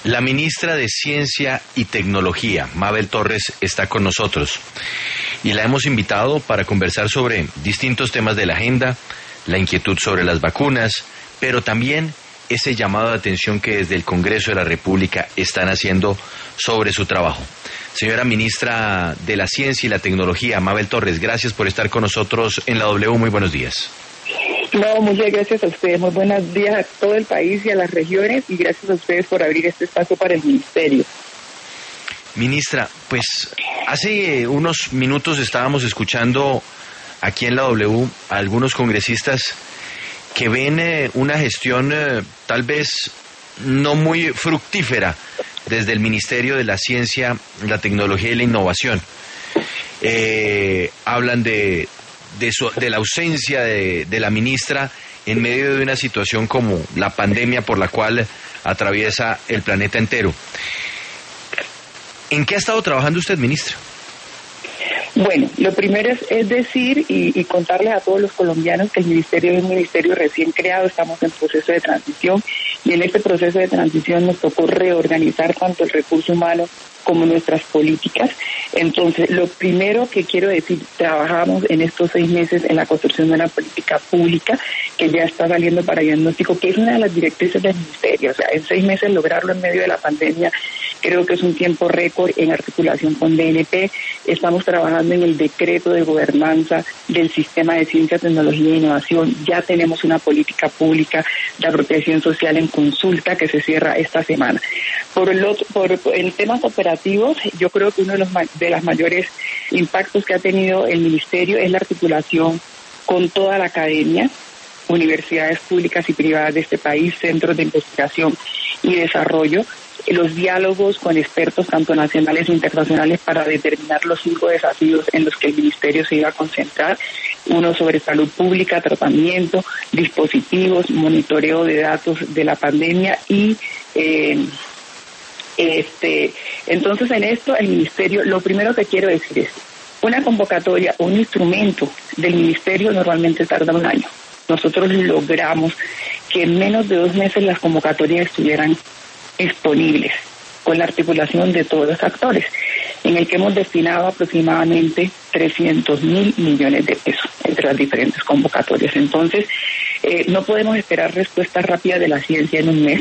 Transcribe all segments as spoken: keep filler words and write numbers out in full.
La ministra de Ciencia y Tecnología, Mabel Torres, está con nosotros y la hemos invitado para conversar sobre distintos temas de la agenda, la inquietud sobre las vacunas, pero también ese llamado de atención que desde el Congreso de la República están haciendo sobre su trabajo. Señora ministra de la Ciencia y la Tecnología, Mabel Torres, gracias por estar con nosotros en la W. Muy buenos días. No, muchas gracias a ustedes. Muy buenos días a todo el país y a las regiones, y gracias a ustedes por abrir este espacio para el Ministerio. Ministra, pues hace unos minutos estábamos escuchando aquí en la W a algunos congresistas que ven eh, una gestión eh, tal vez no muy fructífera desde el Ministerio de la Ciencia, la Tecnología y la Innovación. Eh, hablan de, de, su, de la ausencia de, de la ministra en medio de una situación como la pandemia por la cual atraviesa el planeta entero. ¿En qué ha estado trabajando usted, ministra? Bueno, lo primero es, es decir y, y contarles a todos los colombianos que el Ministerio es un ministerio recién creado, estamos en proceso de transición, y en este proceso de transición nos tocó reorganizar tanto el recurso humano como nuestras políticas. Entonces, lo primero que quiero decir, trabajamos en estos seis meses en la construcción de una política pública que ya está saliendo para diagnóstico, que es una de las directrices del Ministerio. O sea, en seis meses lograrlo en medio de la pandemia, creo que es un tiempo récord en articulación con D N P. Estamos trabajando en el decreto de gobernanza del Sistema de Ciencia, Tecnología e Innovación. Ya tenemos una política pública de apropiación social en consulta que se cierra esta semana. Por el otro, por, en temas operativos, yo creo que uno de los de los mayores impactos que ha tenido el Ministerio es la articulación con toda la academia, universidades públicas y privadas de este país, centros de investigación y desarrollo, los diálogos con expertos tanto nacionales e internacionales para determinar los cinco desafíos en los que el Ministerio se iba a concentrar: uno sobre salud pública, tratamiento, dispositivos, monitoreo de datos de la pandemia y eh, este entonces en esto el Ministerio, lo primero que quiero decir es, una convocatoria, un instrumento del Ministerio normalmente tarda un año. Nosotros logramos que en menos de dos meses las convocatorias estuvieran disponibles con la articulación de todos los actores, en el que hemos destinado aproximadamente trescientos mil millones de pesos entre las diferentes convocatorias. Entonces, eh, no podemos esperar respuestas rápidas de la ciencia en un mes.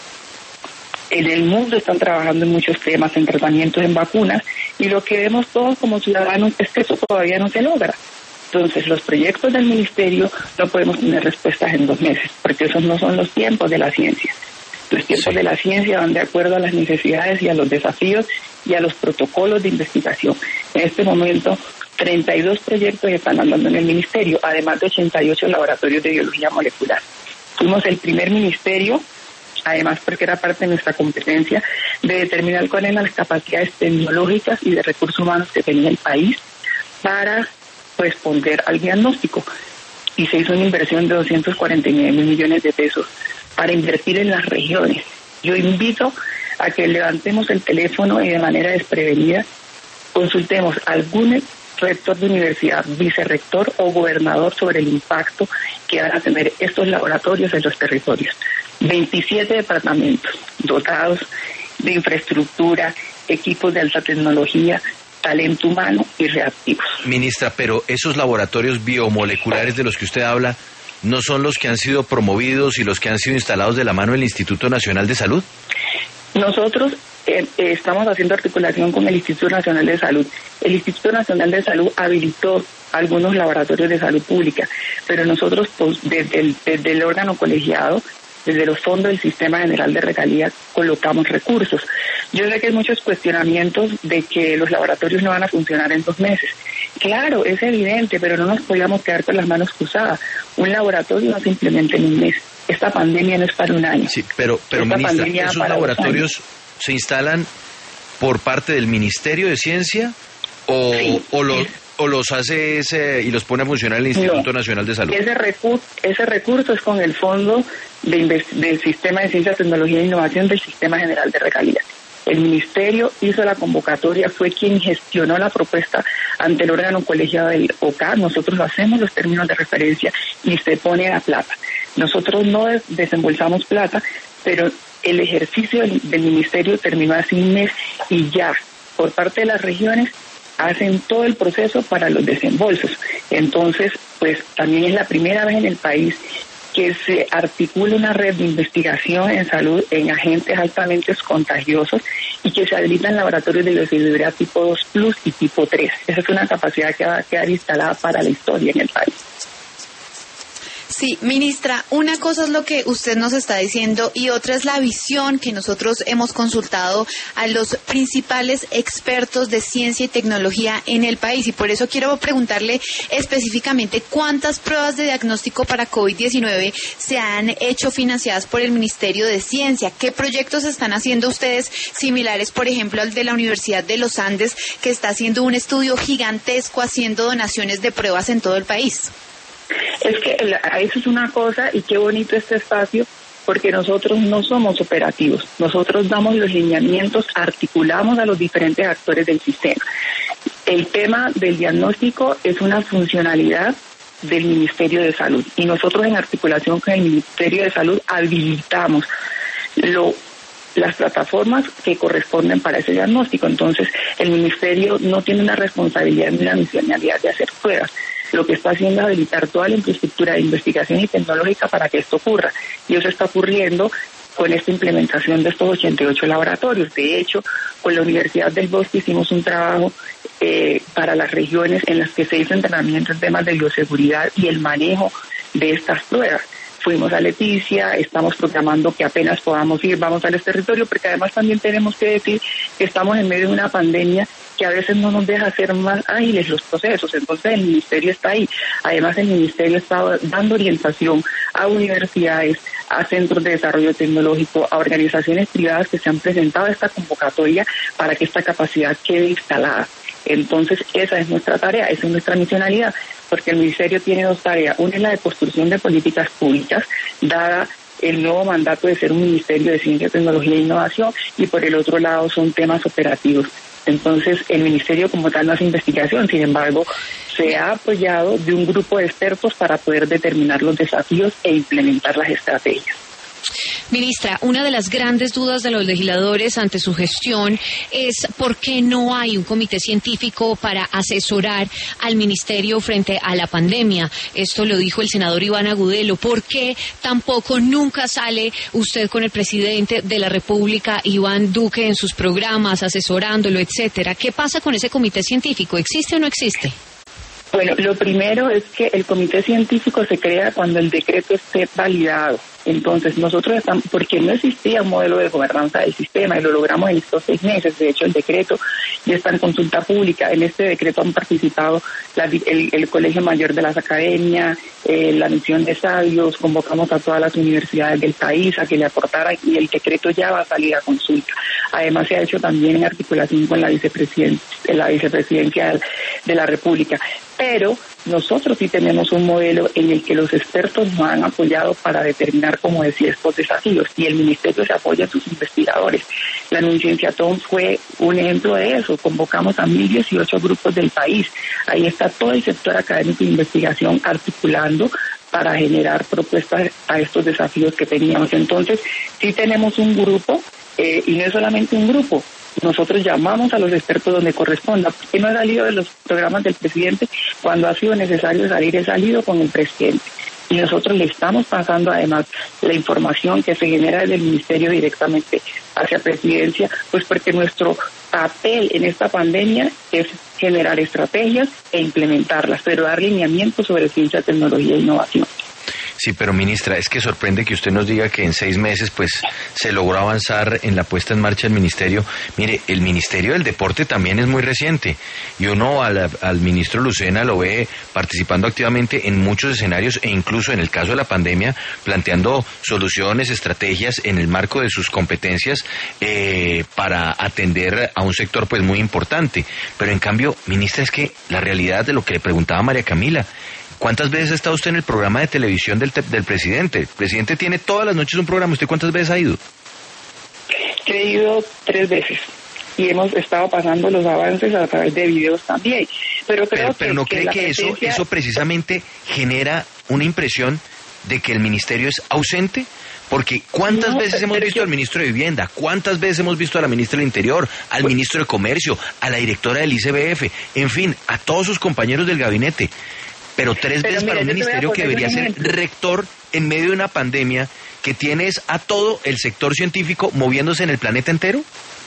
En el mundo están trabajando en muchos temas, en tratamientos, en vacunas, y lo que vemos todos como ciudadanos es que eso todavía no se logra. Entonces, los proyectos del Ministerio no podemos tener respuestas en dos meses, porque esos no son los tiempos de la ciencia. Los tiempos sí. de la ciencia van de acuerdo a las necesidades y a los desafíos y a los protocolos de investigación. En este momento, treinta y dos proyectos están andando en el Ministerio, además de ochenta y ocho laboratorios de biología molecular. Fuimos el primer ministerio, además porque era parte de nuestra competencia, de determinar cuáles eran las capacidades tecnológicas y de recursos humanos que tenía el país para responder al diagnóstico. Y se hizo una inversión de doscientos cuarenta y nueve mil millones de pesos para invertir en las regiones. Yo invito a que levantemos el teléfono y de manera desprevenida consultemos a algún rector de universidad, vicerrector o gobernador sobre el impacto que van a tener estos laboratorios en los territorios. veintisiete departamentos dotados de infraestructura, equipos de alta tecnología, talento humano y reactivos. Ministra, pero esos laboratorios biomoleculares de los que usted habla, ¿no son los que han sido promovidos y los que han sido instalados de la mano del Instituto Nacional de Salud? Nosotros eh, eh, estamos haciendo articulación con el Instituto Nacional de Salud. El Instituto Nacional de Salud habilitó algunos laboratorios de salud pública, pero nosotros pues, desde, el, desde el órgano colegiado, desde los fondos del Sistema General de Regalías, colocamos recursos. Yo sé que hay muchos cuestionamientos de que los laboratorios no van a funcionar en dos meses. Claro, es evidente, pero no nos podíamos quedar con las manos cruzadas. Un laboratorio no se implementa en un mes. Esta pandemia no es para un año. Sí, pero, pero ministra, ¿esos laboratorios se instalan por parte del Ministerio de Ciencia o, sí, o los... ¿O los hace ese y los pone a funcionar el Instituto no, Nacional de Salud? Ese, recu ese recurso es con el Fondo de del Sistema de Ciencia, Tecnología e Innovación del Sistema General de Regalías. El Ministerio hizo la convocatoria, fue quien gestionó la propuesta ante el órgano colegiado del O C A. Nosotros lo hacemos los términos de referencia y se pone la plata. Nosotros no des desembolsamos plata, pero el ejercicio del, del ministerio terminó hace un mes y ya, por parte de las regiones, hacen todo el proceso para los desembolsos. Entonces, pues también es la primera vez en el país que se articula una red de investigación en salud en agentes altamente contagiosos y que se habilitan laboratorios de bioseguridad tipo dos plus y tipo tres. Esa es una capacidad que va a quedar instalada para la historia en el país. Sí, ministra, una cosa es lo que usted nos está diciendo y otra es la visión que nosotros hemos consultado a los principales expertos de ciencia y tecnología en el país. Y por eso quiero preguntarle específicamente cuántas pruebas de diagnóstico para COVID diecinueve se han hecho financiadas por el Ministerio de Ciencia. ¿Qué proyectos están haciendo ustedes similares, por ejemplo, al de la Universidad de los Andes, que está haciendo un estudio gigantesco haciendo donaciones de pruebas en todo el país? Es que eso es una cosa y qué bonito este espacio, porque nosotros no somos operativos, nosotros damos los lineamientos, articulamos a los diferentes actores del sistema. El tema del diagnóstico es una funcionalidad del Ministerio de Salud y nosotros en articulación con el Ministerio de Salud habilitamos lo las plataformas que corresponden para ese diagnóstico. Entonces, el Ministerio no tiene una responsabilidad ni una misionalidad de hacer pruebas. Lo que está haciendo es habilitar toda la infraestructura de investigación y tecnológica para que esto ocurra. Y eso está ocurriendo con esta implementación de estos ochenta y ocho laboratorios. De hecho, con la Universidad del Bosque hicimos un trabajo eh, para las regiones en las que se hizo entrenamiento en temas de bioseguridad y el manejo de estas pruebas. Fuimos a Leticia, estamos programando que apenas podamos ir, vamos al territorio, porque además también tenemos que decir que estamos en medio de una pandemia que a veces no nos deja hacer más ágiles los procesos. Entonces el Ministerio está ahí. Además el Ministerio está dando orientación a universidades, a centros de desarrollo tecnológico, a organizaciones privadas que se han presentado a esta convocatoria para que esta capacidad quede instalada. Entonces esa es nuestra tarea, esa es nuestra misionalidad, porque el Ministerio tiene dos tareas. Una es la de construcción de políticas públicas, dada el nuevo mandato de ser un Ministerio de Ciencia, Tecnología e Innovación, y por el otro lado son temas operativos. Entonces el Ministerio como tal no hace investigación, sin embargo se ha apoyado de un grupo de expertos para poder determinar los desafíos e implementar las estrategias. Ministra, una de las grandes dudas de los legisladores ante su gestión es por qué no hay un comité científico para asesorar al ministerio frente a la pandemia. Esto lo dijo el senador Iván Agudelo. ¿Por qué tampoco nunca sale usted con el presidente de la República, Iván Duque, en sus programas, asesorándolo, etcétera? ¿Qué pasa con ese comité científico? ¿Existe o no existe? Bueno, lo primero es que el comité científico se crea cuando el decreto esté validado. Entonces, nosotros estamos, porque no existía un modelo de gobernanza del sistema y lo logramos en estos seis meses. De hecho, el decreto ya está en consulta pública. En este decreto han participado la, el, el Colegio Mayor de las Academias, eh, la Misión de Sabios, convocamos a todas las universidades del país a que le aportaran y el decreto ya va a salir a consulta. Además, se ha hecho también en articulación con la vicepresidencia, la vicepresidencia de la República. Pero nosotros sí tenemos un modelo en el que los expertos nos han apoyado para determinar, como decía, estos desafíos, y el Ministerio se apoya a sus investigadores. La Nuncienciatón fue un ejemplo de eso. Convocamos a mil dieciocho grupos del país. Ahí está todo el sector académico de investigación articulando para generar propuestas a estos desafíos que teníamos. Entonces, sí tenemos un grupo, eh, y no es solamente un grupo. Nosotros llamamos a los expertos donde corresponda. ¿Por qué no ha salido de los programas del presidente? Cuando ha sido necesario salir, he salido con el presidente. Y nosotros le estamos pasando además la información que se genera desde el Ministerio directamente hacia Presidencia, pues porque nuestro papel en esta pandemia es generar estrategias e implementarlas, pero dar lineamientos sobre ciencia, tecnología e innovación. Sí, pero ministra, es que sorprende que usted nos diga que en seis meses pues se logró avanzar en la puesta en marcha del ministerio. Mire, el Ministerio del Deporte también es muy reciente y uno al, al ministro Lucena lo ve participando activamente en muchos escenarios e incluso en el caso de la pandemia planteando soluciones, estrategias en el marco de sus competencias eh, para atender a un sector pues muy importante. Pero en cambio, ministra, es que la realidad de lo que le preguntaba María Camila, ¿cuántas veces ha estado usted en el programa de televisión del, te- del presidente? El presidente tiene todas las noches un programa. ¿Usted cuántas veces ha ido? He ido tres veces y hemos estado pasando los avances a través de videos también. Pero creo pero, pero que, ¿no que cree la que presencia... eso, eso precisamente genera una impresión de que el ministerio es ausente? Porque ¿cuántas No, veces hemos pero visto yo- al ministro de Vivienda? ¿Cuántas veces hemos visto a la ministra del Interior, al ministro de Comercio, a la directora del I C B F, en fin, a todos sus compañeros del gabinete? Pero tres Pero veces mira, para un yo te voy a ministerio que poner un debería ser ejemplo. rector en medio de una pandemia que tienes a todo el sector científico moviéndose en el planeta entero.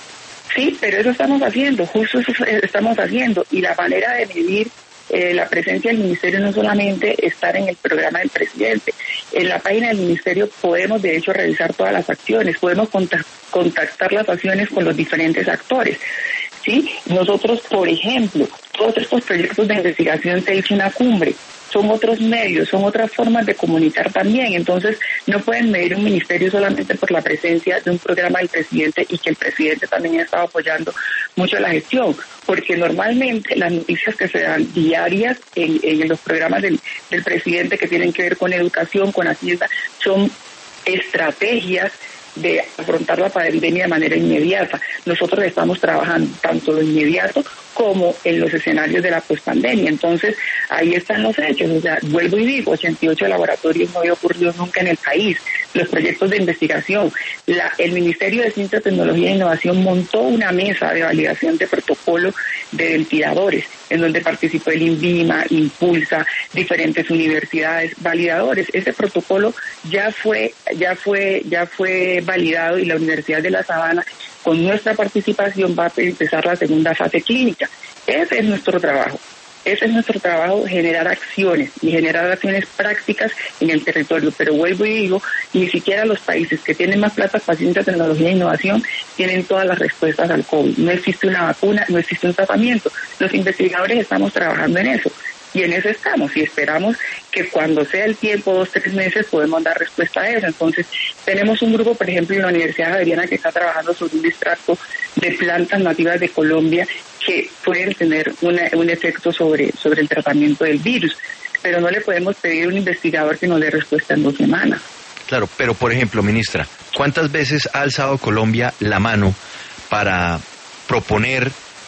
Sí, pero eso estamos haciendo, justo eso estamos haciendo. Y la manera de medir eh, la presencia del ministerio no solamente estar en el programa del presidente. En la página del ministerio podemos, de hecho, revisar todas las acciones, podemos contact- contactar las acciones con los diferentes actores. ¿Sí? Nosotros, por ejemplo, todos estos proyectos de investigación se hizo una cumbre. Son otros medios, son otras formas de comunicar también. Entonces, no pueden medir un ministerio solamente por la presencia de un programa del presidente y que el presidente también ha estado apoyando mucho la gestión, porque normalmente las noticias que se dan diarias en, en los programas del, del presidente que tienen que ver con educación, con Hacienda, son estrategias de afrontar la pandemia de manera inmediata. Nosotros estamos trabajando tanto lo inmediato como en los escenarios de la pospandemia. Entonces, ahí están los hechos. O sea, vuelvo y digo, ochenta y ocho laboratorios no había ocurrido nunca en el país. Los proyectos de investigación. La, el Ministerio de Ciencia, Tecnología e Innovación montó una mesa de validación de protocolo de ventiladores, en donde participó el INVIMA, Impulsa, diferentes universidades, validadores. Ese protocolo ya fue, ya fue, ya fue validado y la Universidad de La Sabana, con nuestra participación, va a empezar la segunda fase clínica. Ese es nuestro trabajo. Ese es nuestro trabajo, generar acciones y generar acciones prácticas en el territorio. Pero vuelvo y digo, ni siquiera los países que tienen más plata para ciencia, tecnología e innovación tienen todas las respuestas al COVID. No existe una vacuna, no existe un tratamiento. Los investigadores estamos trabajando en eso. Y en eso estamos, y esperamos que cuando sea el tiempo, dos, tres meses, podemos dar respuesta a eso. Entonces, tenemos un grupo, por ejemplo, en la Universidad Javeriana que está trabajando sobre un extracto de plantas nativas de Colombia que pueden tener una, un efecto sobre, sobre el tratamiento del virus. Pero no le podemos pedir a un investigador que nos dé respuesta en dos semanas. Claro, pero por ejemplo, ministra, ¿cuántas veces ha alzado Colombia la mano para proponer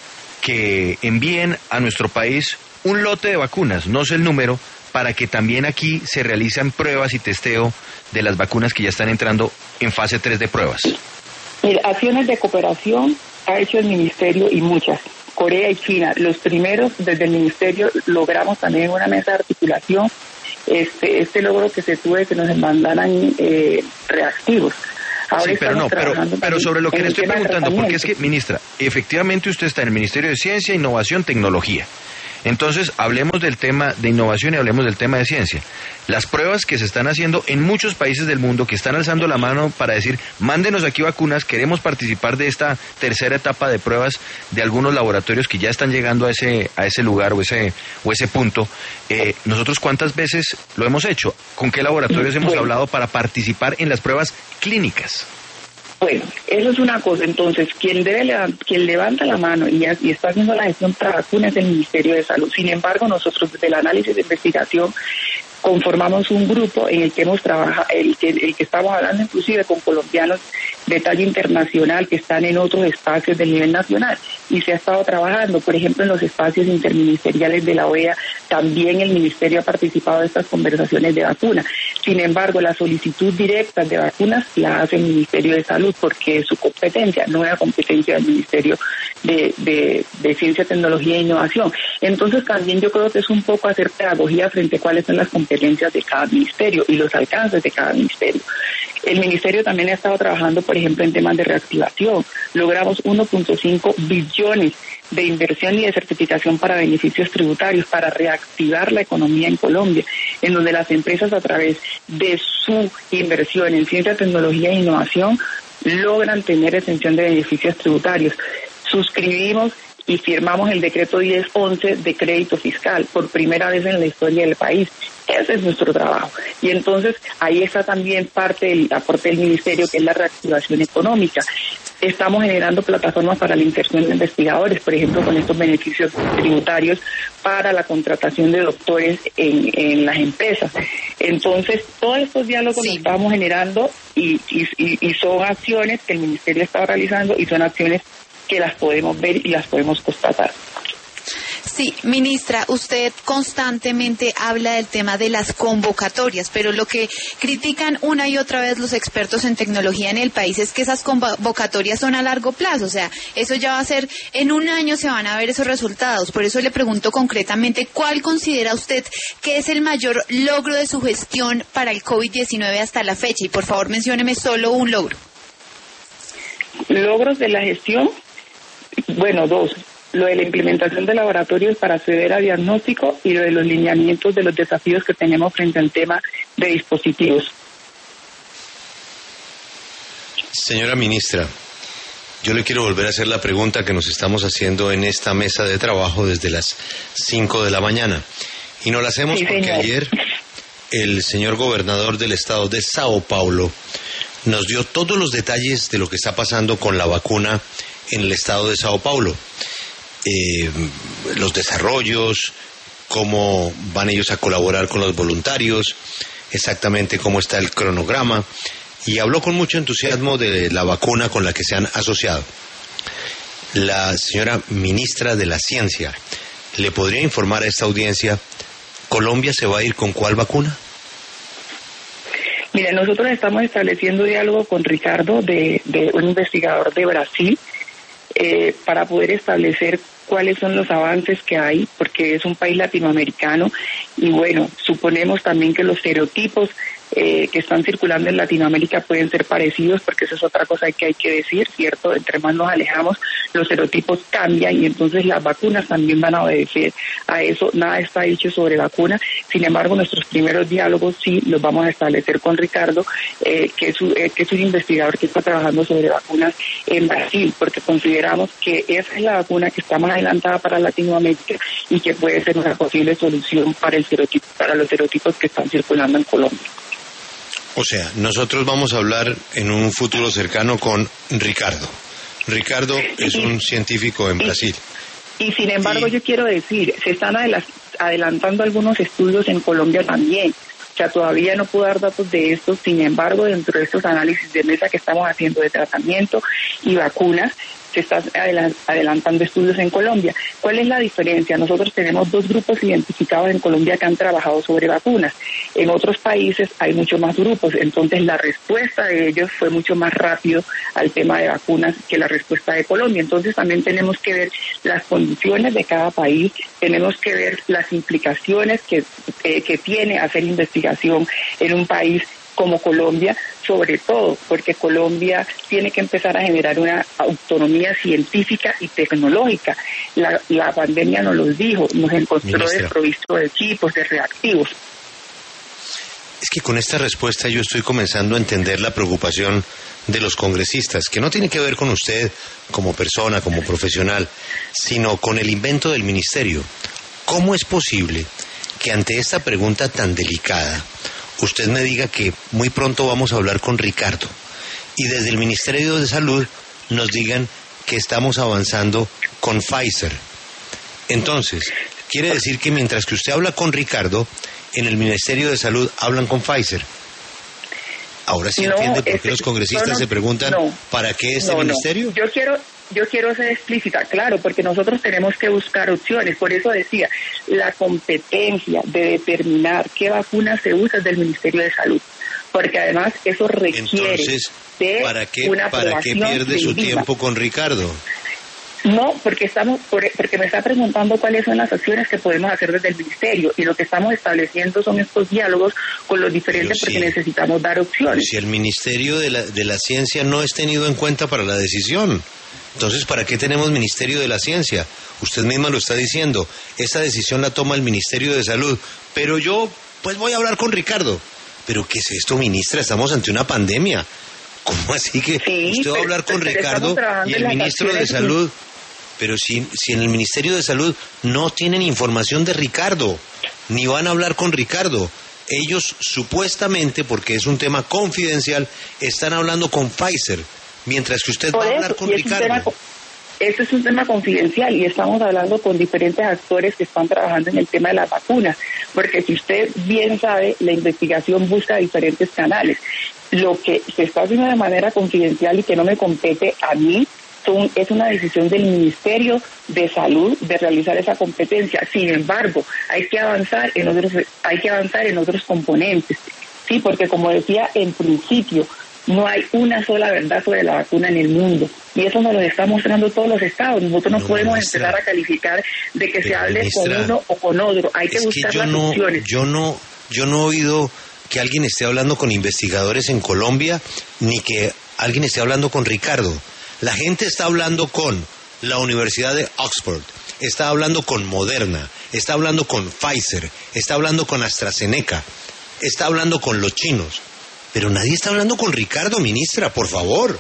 que envíen a nuestro país un lote de vacunas, no sé el número, para que también aquí se realicen pruebas y testeo de las vacunas que ya están entrando en fase tres de pruebas? Mira, acciones de cooperación ha hecho el Ministerio y muchas. Corea y China, los primeros desde el Ministerio logramos también una mesa de articulación, este, este logro que se tuvo de que nos mandaran eh, reactivos. Ahora sí, pero no, pero, trabajando pero sobre lo que en le el estoy tema del preguntando, porque es tratamiento. que, ministra, efectivamente usted está en el Ministerio de Ciencia, Innovación, Tecnología. Entonces, hablemos del tema de innovación y hablemos del tema de ciencia. Las pruebas que se están haciendo en muchos países del mundo que están alzando la mano para decir, mándenos aquí vacunas, queremos participar de esta tercera etapa de pruebas de algunos laboratorios que ya están llegando a ese a ese lugar o ese o ese punto. Eh, ¿Nosotros cuántas veces lo hemos hecho? ¿Con qué laboratorios hemos Bueno. hablado para participar en las pruebas clínicas? Bueno, eso es una cosa. Entonces, quien debe levant- quien levanta la mano y, y está haciendo la gestión para vacunas es el Ministerio de Salud. Sin embargo, nosotros desde el análisis de investigación conformamos un grupo en el que hemos trabajado, el que, el que estamos hablando inclusive con colombianos de talla internacional que están en otros espacios del nivel nacional y se ha estado trabajando, por ejemplo, en los espacios interministeriales de la O E A, también el Ministerio ha participado de estas conversaciones de vacuna. Sin embargo, la solicitud directa de vacunas la hace el Ministerio de Salud porque es su competencia, no es la competencia del Ministerio de, de, de Ciencia, Tecnología e Innovación. Entonces, también yo creo que es un poco hacer pedagogía frente a cuáles son las competencias de cada ministerio y los alcances de cada ministerio. El ministerio también ha estado trabajando, por ejemplo, en temas de reactivación. Logramos uno punto cinco billones de inversión y de certificación para beneficios tributarios, para reactivar la economía en Colombia, en donde las empresas a través de su inversión en ciencia, tecnología e innovación logran tener exención de beneficios tributarios. Suscribimos y firmamos el decreto diez once de crédito fiscal por primera vez en la historia del país. Ese es nuestro trabajo. Y entonces ahí está también parte del aporte del ministerio, que es la reactivación económica. Estamos generando plataformas para la inserción de investigadores, por ejemplo, con estos beneficios tributarios para la contratación de doctores en, en las empresas. Entonces, todos estos diálogos Sí. los estamos generando y, y, y son acciones que el ministerio está realizando y son acciones que las podemos ver y las podemos constatar. Sí, ministra, usted constantemente habla del tema de las convocatorias, pero lo que critican una y otra vez los expertos en tecnología en el país es que esas convocatorias son a largo plazo, o sea, eso ya va a ser, en un año se van a ver esos resultados. Por eso le pregunto concretamente, ¿cuál considera usted que es el mayor logro de su gestión para el COVID diecinueve hasta la fecha? Y por favor, mencióneme solo un logro. Logros de la gestión, bueno, dos. Lo de la implementación de laboratorios para acceder a diagnóstico y lo de los lineamientos de los desafíos que tenemos frente al tema de dispositivos. Señora ministra, yo le quiero volver a hacer la pregunta que nos estamos haciendo en esta mesa de trabajo desde las cinco de la mañana. Y nos la hacemos sí, porque señor. Ayer el señor gobernador del estado de Sao Paulo nos dio todos los detalles de lo que está pasando con la vacuna en el estado de Sao Paulo. Eh, los desarrollos, cómo van ellos a colaborar con los voluntarios, exactamente cómo está el cronograma, y habló con mucho entusiasmo de la vacuna con la que se han asociado. La señora ministra de la Ciencia, ¿le podría informar a esta audiencia, Colombia se va a ir con cuál vacuna? Mira, nosotros estamos estableciendo diálogo con Ricardo, de, de un investigador de Brasil, eh, para poder establecer cuáles son los avances que hay, porque es un país latinoamericano y bueno, suponemos también que los estereotipos eh, que están circulando en Latinoamérica pueden ser parecidos, porque eso es otra cosa que hay que decir, ¿cierto? Entre más nos alejamos, los estereotipos cambian y entonces las vacunas también van a obedecer a eso. Nada está dicho sobre vacunas, sin embargo, nuestros primeros diálogos sí los vamos a establecer con Ricardo, eh, que, es, eh, que es un investigador que está trabajando sobre vacunas en Brasil, porque consideramos que esa es la vacuna que está más adelantada para Latinoamérica y que puede ser una posible solución para el serotipo, para los serotipos que están circulando en Colombia. O sea, nosotros vamos a hablar en un futuro cercano con Ricardo. Ricardo es un científico en Brasil. Y, y sin embargo, y... yo quiero decir, se están adelantando algunos estudios en Colombia también. O sea, todavía no puedo dar datos de estos, sin embargo, dentro de estos análisis de mesa que estamos haciendo de tratamiento y vacunas, se están adelantando estudios en Colombia. ¿Cuál es la diferencia? Nosotros tenemos dos grupos identificados en Colombia que han trabajado sobre vacunas. En otros países hay muchos más grupos, entonces la respuesta de ellos fue mucho más rápido al tema de vacunas que la respuesta de Colombia. Entonces también tenemos que ver las condiciones de cada país, tenemos que ver las implicaciones que, eh, que tiene hacer investigación en un país como Colombia, sobre todo porque Colombia tiene que empezar a generar una autonomía científica y tecnológica. La, la pandemia nos lo dijo, nos encontró Ministra, desprovisto de equipos, de reactivos. Es que con esta respuesta yo estoy comenzando a entender la preocupación de los congresistas, que no tiene que ver con usted como persona, como profesional, sino con el invento del ministerio. ¿Cómo es posible que ante esta pregunta tan delicada usted me diga que muy pronto vamos a hablar con Ricardo y desde el Ministerio de Salud nos digan que estamos avanzando con Pfizer? Entonces, quiere decir que mientras que usted habla con Ricardo, en el Ministerio de Salud hablan con Pfizer. Ahora sí no, entiende por qué este, los congresistas no, no, se preguntan no, ¿para qué este no, ministerio? No. Yo quiero yo quiero ser explícita, claro, porque nosotros tenemos que buscar opciones. Por eso decía, la competencia de determinar qué vacuna se usa es del Ministerio de Salud, porque además eso requiere Entonces, de ¿para qué, una ¿para qué pierde su divina. tiempo con Ricardo? No, porque estamos, porque me está preguntando cuáles son las acciones que podemos hacer desde el ministerio y lo que estamos estableciendo son estos diálogos con los diferentes sí, porque necesitamos dar opciones. Si el Ministerio de la, de la Ciencia no es tenido en cuenta para la decisión, entonces ¿para qué tenemos Ministerio de la Ciencia? Usted misma lo está diciendo, esa decisión la toma el Ministerio de Salud, pero yo pues voy a hablar con Ricardo. ¿Pero qué es esto, ministra? Estamos ante una pandemia. ¿Cómo así que sí, usted va a hablar con Ricardo y el ministro de Salud? Pero si, si en el Ministerio de Salud no tienen información de Ricardo, ni van a hablar con Ricardo. Ellos supuestamente, porque es un tema confidencial, están hablando con Pfizer, mientras que usted va a hablar con Ricardo. Este es un tema confidencial y estamos hablando con diferentes actores que están trabajando en el tema de las vacunas, porque si usted bien sabe, la investigación busca diferentes canales. Lo que se está haciendo de manera confidencial y que no me compete a mí son, es una decisión del Ministerio de Salud de realizar esa competencia. Sin embargo, hay que avanzar en otros, hay que avanzar en otros componentes, sí, porque como decía en principio, no hay una sola verdad sobre la vacuna en el mundo. Y eso nos lo están mostrando todos los estados. Nosotros no, no podemos ministra, empezar a calificar de que se hable ministra, con uno o con otro. Hay que buscar que yo las no, opciones. Yo no, yo no he oído que alguien esté hablando con investigadores en Colombia, ni que alguien esté hablando con Ricardo. La gente está hablando con la Universidad de Oxford, está hablando con Moderna, está hablando con Pfizer, está hablando con AstraZeneca, está hablando con los chinos. Pero nadie está hablando con Ricardo, ministra, por favor.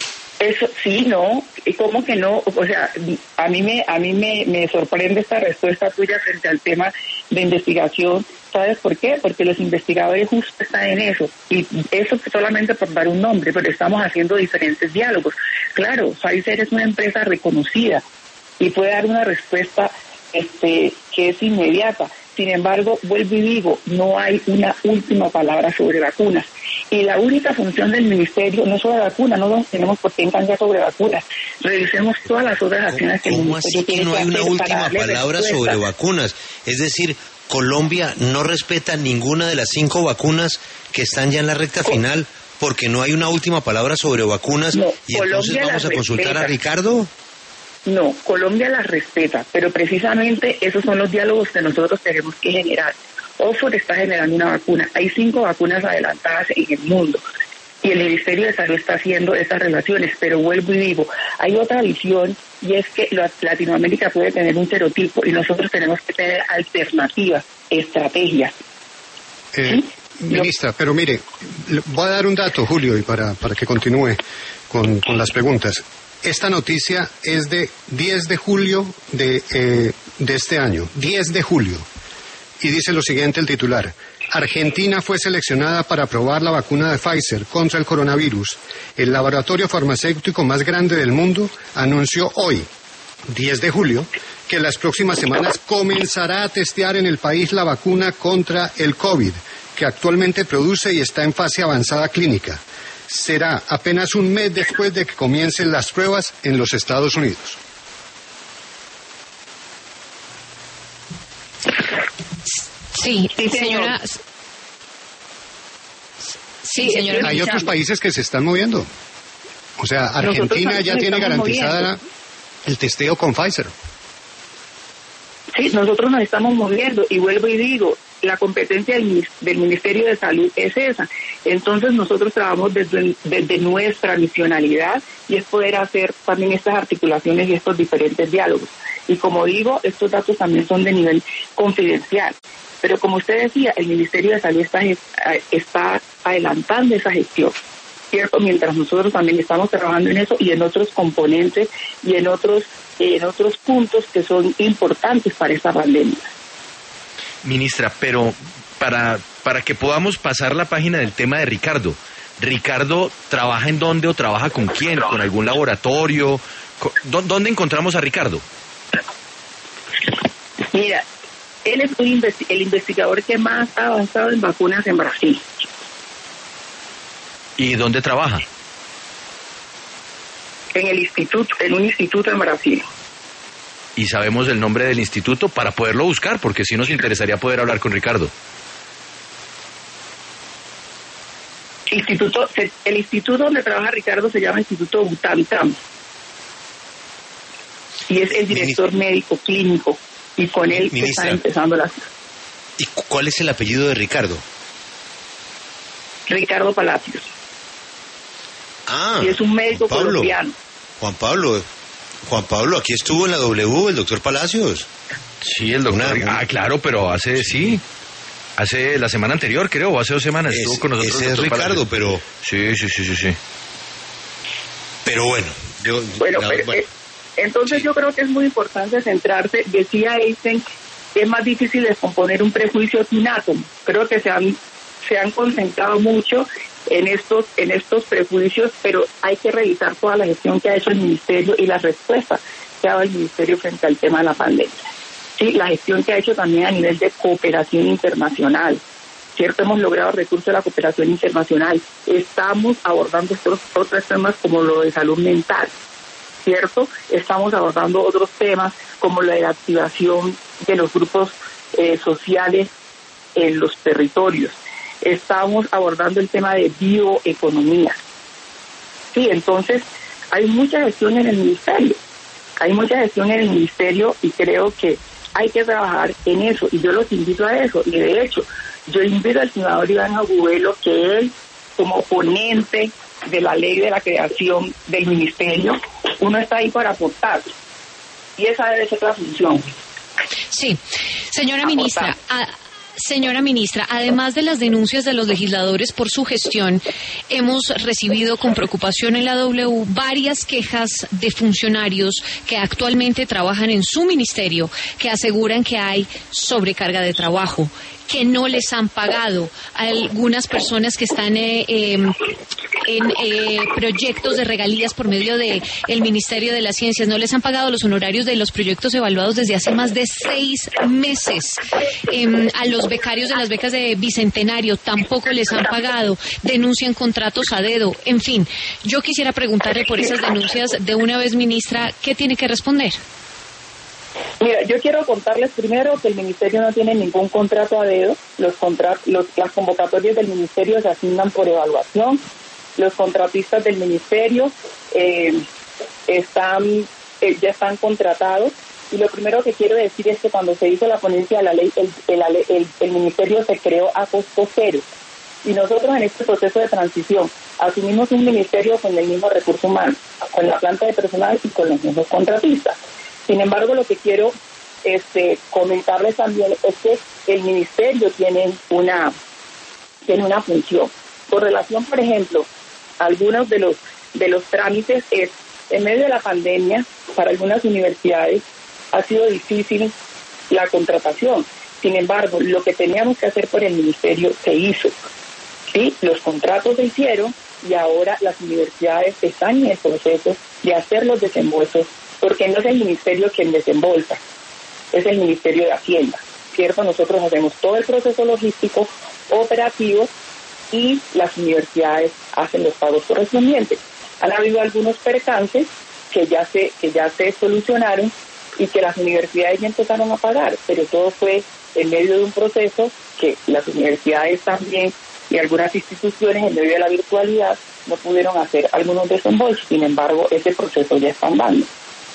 Eso sí, no, ¿cómo que no? O sea, a mí me a mí me, me sorprende esta respuesta tuya frente al tema de investigación. ¿Sabes por qué? Porque los investigadores justo están en eso, y eso solamente por dar un nombre, pero estamos haciendo diferentes diálogos. Claro, Pfizer es una empresa reconocida y puede dar una respuesta este que es inmediata. Sin embargo, vuelvo y digo, no hay una última palabra sobre vacunas. Y la única función del ministerio no es sobre vacunas, no nos tenemos por qué engañar sobre vacunas. Revisemos todas las otras acciones que el ministerio tiene que hacer. ¿Cómo así que no hay una última palabra respuesta sobre vacunas? Es decir, Colombia no respeta ninguna de las cinco vacunas que están ya en la recta final porque no hay una última palabra sobre vacunas. No, y entonces vamos a consultar respeta. a Ricardo. No, Colombia las respeta, pero precisamente esos son los diálogos que nosotros tenemos que generar. Oxford está generando una vacuna, hay cinco vacunas adelantadas en el mundo y el Ministerio de Salud está haciendo esas relaciones, pero vuelvo y digo, hay otra visión y es que Latinoamérica puede tener un serotipo y nosotros tenemos que tener alternativas, estrategias. Eh, ¿Sí? Ministra, Lo... pero mire, voy a dar un dato, Julio, y para, para que continúe con, con las preguntas. Esta noticia es de diez de julio de, eh, de este año, diez de julio. Y dice lo siguiente el titular: Argentina fue seleccionada para probar la vacuna de Pfizer contra el coronavirus. El laboratorio farmacéutico más grande del mundo anunció hoy, diez de julio, que en las próximas semanas comenzará a testear en el país la vacuna contra el COVID, que actualmente produce y está en fase avanzada clínica. Será apenas un mes después de que comiencen las pruebas en los Estados Unidos. Sí, señora. Sí, señora. Hay otros países que se están moviendo. O sea, Argentina ya tiene garantizada el testeo con Pfizer. Sí, nosotros nos estamos moviendo y vuelvo y digo, la competencia del, del Ministerio de Salud es esa. Entonces nosotros trabajamos desde, desde nuestra misionalidad y es poder hacer también estas articulaciones y estos diferentes diálogos. Y como digo, estos datos también son de nivel confidencial. Pero como usted decía, el Ministerio de Salud está, está adelantando esa gestión, ¿cierto? Mientras nosotros también estamos trabajando en eso y en otros componentes y en otros, en otros puntos que son importantes para esta pandemia. Ministra, pero para, para que podamos pasar la página del tema de Ricardo, ¿Ricardo trabaja en dónde o trabaja con quién? ¿Con algún laboratorio? ¿Dónde encontramos a Ricardo? Mira, él es un investi- el investigador que más ha avanzado en vacunas en Brasil. ¿Y dónde trabaja? En el instituto, en un instituto en Brasil. ¿Y sabemos el nombre del instituto para poderlo buscar? Porque sí nos interesaría poder hablar con Ricardo. Instituto, el instituto donde trabaja Ricardo se llama Instituto Butantan. Y es el director Ministra. médico clínico. Y con él se están empezando las... ¿Y cuál es el apellido de Ricardo? Ricardo Palacios. Ah, y es un médico Juan Pablo. colombiano. Juan Pablo, Juan Pablo, aquí estuvo en la W el doctor Palacios. Sí, el doctor. Una, ah, claro, pero hace, sí, hace la semana anterior, creo, o hace dos semanas es, estuvo con nosotros. Ese es Ricardo, Palacios. pero... Sí, sí, sí, sí, sí. Pero bueno, yo... Bueno, la, pero, bueno. Eh, entonces sí. Yo creo que es muy importante centrarse, decía Einstein, que es más difícil descomponer un prejuicio que un átomo. Creo que se han, se han concentrado mucho en estos, en estos prejuicios, pero hay que revisar toda la gestión que ha hecho el Ministerio y las respuestas que ha dado el Ministerio frente al tema de la pandemia. Sí, la gestión que ha hecho también a nivel de cooperación internacional. Cierto, hemos logrado recursos de la cooperación internacional. Estamos abordando estos otros temas como lo de salud mental. ¿cierto? Estamos abordando otros temas como la activación de los grupos eh, sociales en los territorios. Estamos abordando el tema de bioeconomía. Sí, entonces hay mucha gestión en el ministerio, hay mucha gestión en el ministerio y creo que hay que trabajar en eso y yo los invito a eso. Y de hecho, yo invito al senador Iván Agudelo que él, como ponente de la ley de la creación del ministerio, uno está ahí para aportar y esa debe ser la función. Sí, señora ministra, a, señora ministra, además de las denuncias de los legisladores por su gestión, hemos recibido con preocupación en la W varias quejas de funcionarios que actualmente trabajan en su ministerio, que aseguran que hay sobrecarga de trabajo, que no les han pagado. Algunas personas que están eh, eh, en eh, proyectos de regalías por medio de el Ministerio de las Ciencias no les han pagado los honorarios de los proyectos evaluados desde hace más de seis meses. Eh, a los becarios de las becas de Bicentenario tampoco les han pagado. Denuncian contratos a dedo. En fin, yo quisiera preguntarle por esas denuncias de una vez, ministra, ¿qué tiene que responder? Mira, yo quiero contarles primero que el ministerio no tiene ningún contrato a dedo. Los contra- los, las convocatorias del ministerio se asignan por evaluación. Los contratistas del ministerio eh, están eh, ya están contratados. Y lo primero que quiero decir es que cuando se hizo la ponencia de la ley, el, el, el, el ministerio se creó a costo cero. Y nosotros en este proceso de transición asumimos un ministerio con el mismo recurso humano, con la planta de personal y con los mismos contratistas. Sin embargo, lo que quiero este, comentarles también es que el ministerio tiene una, tiene una función. Con relación, por ejemplo, a algunos de los, de los trámites, es en medio de la pandemia, para algunas universidades ha sido difícil la contratación. Sin embargo, lo que teníamos que hacer por el ministerio se hizo. ¿Sí? Los contratos se hicieron y ahora las universidades están en el proceso de hacer los desembolsos, porque no es el ministerio quien desembolsa, es el Ministerio de Hacienda, ¿cierto? Nosotros hacemos todo el proceso logístico, operativo, y las universidades hacen los pagos correspondientes. Han habido algunos percances que ya se, que ya se solucionaron y que las universidades ya empezaron a pagar, pero todo fue en medio de un proceso que las universidades también y algunas instituciones en medio de la virtualidad no pudieron hacer algunos desembolsos. Sin embargo, ese proceso ya está andando.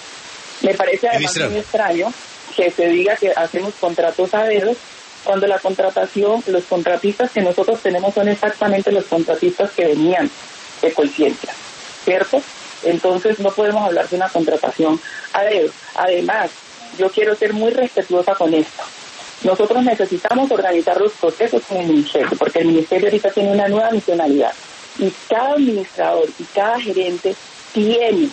Me parece además Ministra. muy extraño que se diga que hacemos contratos a dedo cuando la contratación, los contratistas que nosotros tenemos son exactamente los contratistas que venían de Colciencia, ¿cierto? Entonces no podemos hablar de una contratación a dedo. Además, yo quiero ser muy respetuosa con esto. Nosotros necesitamos organizar los procesos con el ministerio, porque el ministerio ahorita tiene una nueva misionalidad y cada administrador y cada gerente tiene,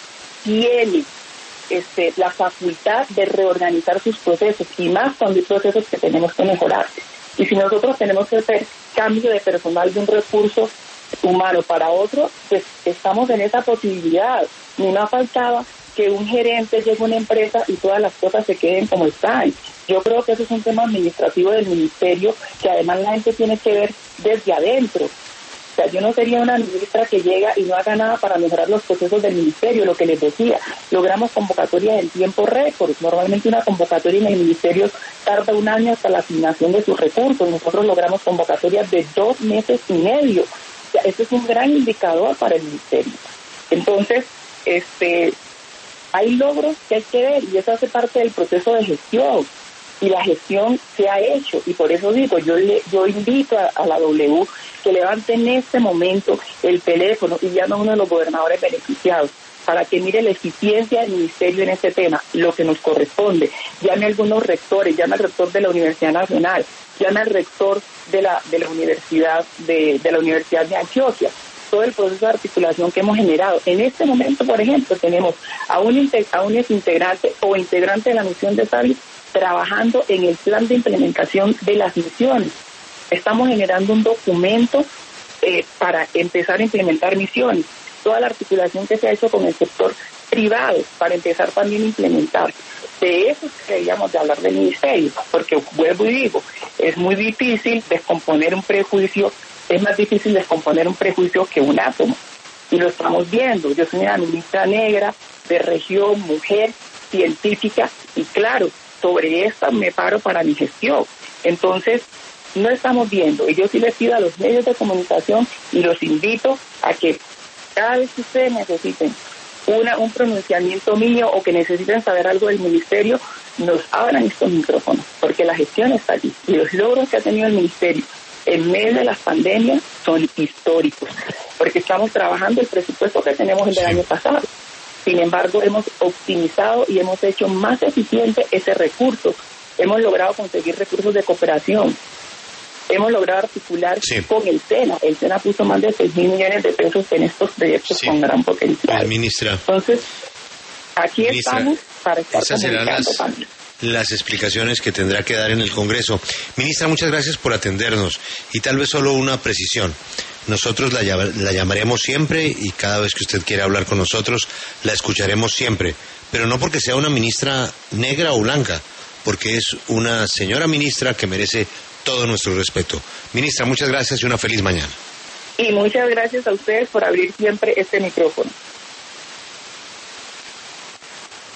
tiene Este, la facultad de reorganizar sus procesos, y más cuando hay procesos que tenemos que mejorar. Y si nosotros tenemos que hacer cambio de personal de un recurso humano para otro, pues estamos en esa posibilidad. Ni más faltaba que un gerente llegue a una empresa y todas las cosas se queden como están. Yo creo que eso es un tema administrativo del ministerio que además la gente tiene que ver desde adentro. O sea, yo no sería una ministra que llega y no haga nada para mejorar los procesos del ministerio. Lo que les decía, logramos convocatorias en tiempo récord. Normalmente una convocatoria en el ministerio tarda un año hasta la asignación de sus recursos. Nosotros logramos convocatorias de dos meses y medio. O sea, eso es un gran indicador para el ministerio. Entonces, este, hay logros que hay que ver y eso hace parte del proceso de gestión. Y la gestión se ha hecho, y por eso digo, yo le, yo invito a, a la W que levante en este momento el teléfono y llame a uno de los gobernadores beneficiados para que mire la eficiencia del ministerio en este tema, lo que nos corresponde. Llame a algunos rectores, llame al rector de la Universidad Nacional, llame al rector de la de la Universidad de, de la Universidad de Antioquia. Todo el proceso de articulación que hemos generado. En este momento, por ejemplo, tenemos a un, a un integrante o integrante de la misión de Salud trabajando en el plan de implementación de las misiones. Estamos generando un documento eh, para empezar a implementar misiones. Toda la articulación que se ha hecho con el sector privado para empezar también a implementar. De eso deberíamos de hablar del ministerio, porque vuelvo y digo, es muy difícil descomponer un prejuicio, es más difícil descomponer un prejuicio que un átomo. Y lo estamos viendo. Yo soy una ministra negra, de región, mujer, científica, y claro, sobre esta me paro para mi gestión. Entonces, no estamos viendo, y yo sí les pido a los medios de comunicación y los invito a que cada vez que ustedes necesiten una, un pronunciamiento mío o que necesiten saber algo del ministerio, nos abran estos micrófonos, porque la gestión está allí. Y los logros que ha tenido el ministerio en medio de las pandemias son históricos, porque estamos trabajando el presupuesto que tenemos el del año pasado. Sin embargo, hemos optimizado y hemos hecho más eficiente ese recurso. Hemos logrado conseguir recursos de cooperación. Hemos logrado articular sí. con el SENA. El SENA puso más de seis mil millones de pesos en estos proyectos sí. con gran potencial. Pues, ministra. Entonces, aquí ministra, estamos para estar esas serán las, también. las explicaciones que tendrá que dar en el Congreso. Ministra, muchas gracias por atendernos. Y tal vez solo una precisión. Nosotros la, la llamaremos siempre y cada vez que usted quiera hablar con nosotros, la escucharemos siempre. Pero no porque sea una ministra negra o blanca, porque es una señora ministra que merece todo nuestro respeto. Ministra, muchas gracias y una feliz mañana. Y muchas gracias a ustedes por abrir siempre este micrófono.